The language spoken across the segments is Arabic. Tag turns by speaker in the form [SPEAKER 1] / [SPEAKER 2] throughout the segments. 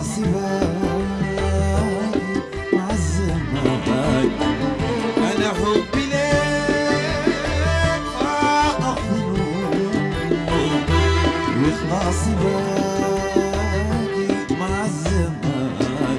[SPEAKER 1] يخلص بالي مع الزمان. أنا حبي لك فاق الظنون ويخلص بالي مع الزمان.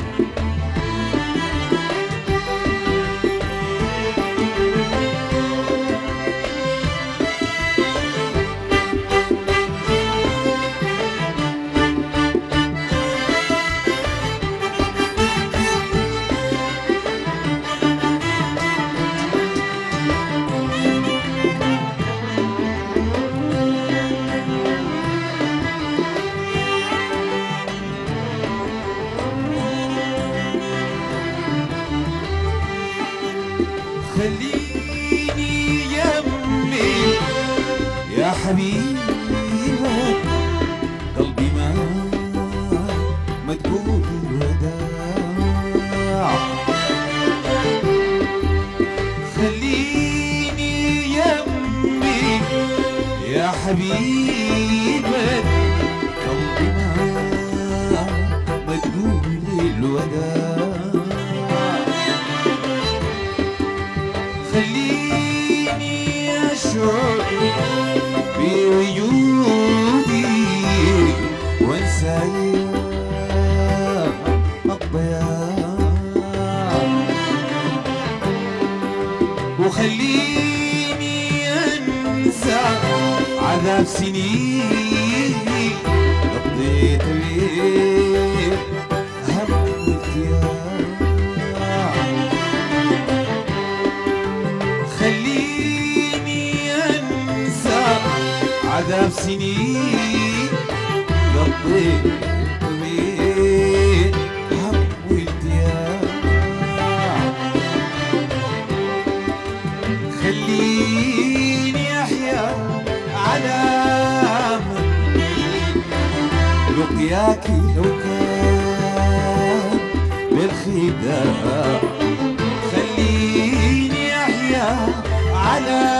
[SPEAKER 1] خليني يمي يا حبيبك قلبي ما تقول الوداع. خليني يمي يا حبيبك قلبي ما تقول الوداع. خليني أشعر بوجودي وانسى الضياع. وخليني أنسى عذاب سنين قضيت بيه هم وارتياح. خليني أنسى عذاب سنين قضيت بيه هم وارتياح. خليني أحيا على أمل لقياك لو كان بالخداع. خليني أحيا على